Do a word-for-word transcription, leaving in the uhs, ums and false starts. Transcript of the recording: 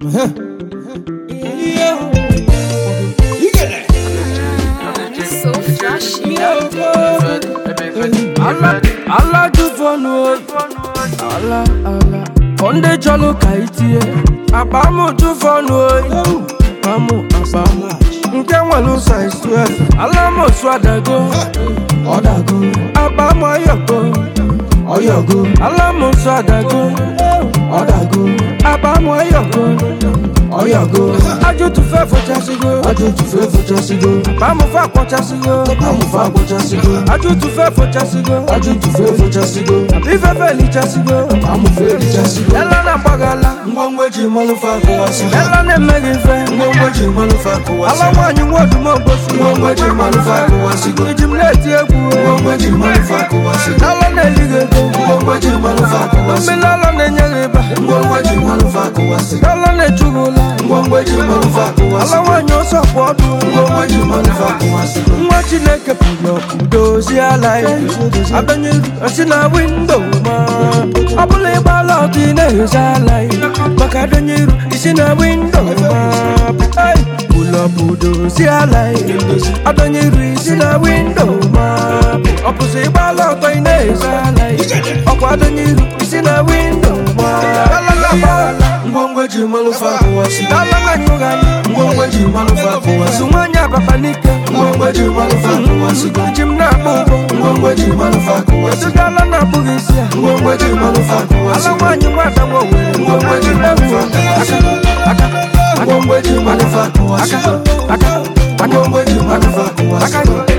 So flashy. Allah, Allah do for no. Allah, Allah. Onde jalo kaiti e. Abamu do for no. Abamu, abamu. Nke walu size twelve. Allah mo swadago. Odago. Abamu ayogo. Oyogo. Allah mo swadago. Odago. Abamu ayogo. Oyogo. Aju tu fe fo chasigo. Aju tu fe fo chasigo. Abamu fa kwa chasigo. Abamu fa kwa chasigo. Aju tu fe fo chasigo. Aju tu fe fo chasigo. Abi fe fe li chasigo. Abamu fe li chasigo. Ela na bagala. Ngongwe ji malu fa kwa wasigo. Ela ne megi fe. Ngongwe ji malu fa kwa wasigo. Ala wanyu wodu mo bosu. Ngongwe ji malu fa kwa wasigo. Ijimleti eku. Ngongwe ji malu fa kwa wasigo. Ala ne ligego. Ngongwe ji malu fa kwa wasigo. Milala ne nyeriba. Ngongwe ji malu fa kwa wasigo. Ala ne chugula. Ngongwe ji malu fa kwa wasigo. Ala wanyu support. Ngongwe ji malu fa kwa wasigo. Mwa chineke puyo kudozi alai. Abenyiru asina window ma. Abule bala kine zalai. Baka donyiru isina window ma. Ay, pull up kudozi alai. Adonyiru isina window ma. Opuse bala kine zalai. Okwa adonyiru isina window ma. Bala bala. Ngongwe ji malu fa kwa wasigo. Bala nyugani. Ngongwe ji malu fa kwa wasigo. Sumanya babanike. Ngongwe ji malu fa kwa wasigo. Jimna bobo. Ngongwe ji malu fa kwa wasigo. Dala na bugisia. Ngongwe ji malu fa kwa wasigo. Ala wanyu wada wowe. Ngongwe ji malu fa kwa wasigo. Aka aka. Ngongwe ji malu fa kwa wasigo. Aka aka. Ngongwe ji malu fa kwa wasigo.